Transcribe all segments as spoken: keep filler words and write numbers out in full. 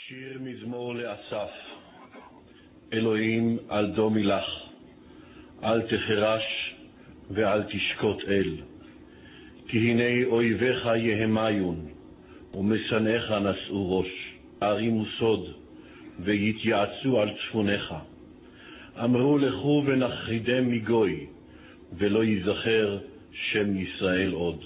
שיר מזמור לאסף. אלוהים אל דומי לך, אל תחרש ואל תשקוט אל, כי הנה אויביך יהמיון ומשנאיך נשאו ראש, ערימו סוד ויתייעצו על צפונך. אמרו לכו ונחרידם מגוי, ולא ייזכר שם ישראל עוד.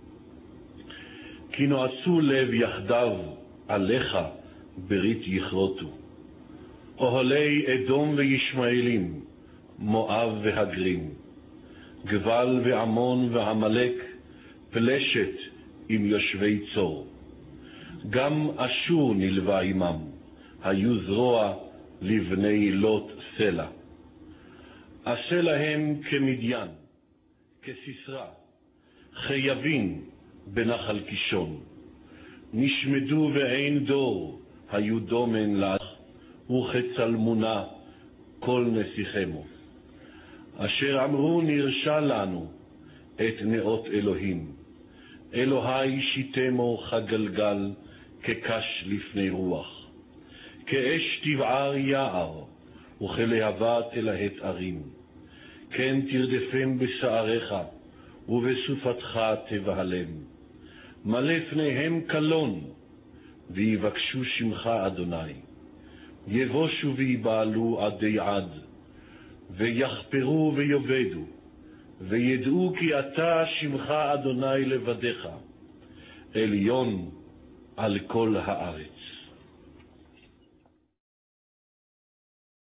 כי נועצו לב יחדיו עליך ברית יכרותו, אוהלי אדום וישמעאלים, מואב והגרים, גבל ועמון ועמלק, פלשת עם יושבי צור. גם אשור נלווה עמם, היו זרוע לבני לוט סלע. עשה להם כמדיין, כסיסרא, כיבין בנחל קישון. נשמדו ואין דור, היו דומן לך, וכצלמונה כל נסיכמו. אשר אמרו נרשע לנו את נאות אלוהים, אלוהי שיתמו כגלגל, כקש לפני רוח. כאש תבער יער, וכלהבה תלהט ערים. כן תרדפם בשעריך, ובסופתך תבהלם. מלא פניהם קלון, ויבקשו שמך אדוני. יבושו ויבעלו עדי עד, ויחפרו ויובדו, וידעו כי אתה שמך אדוני לבדך, עליון על כל הארץ.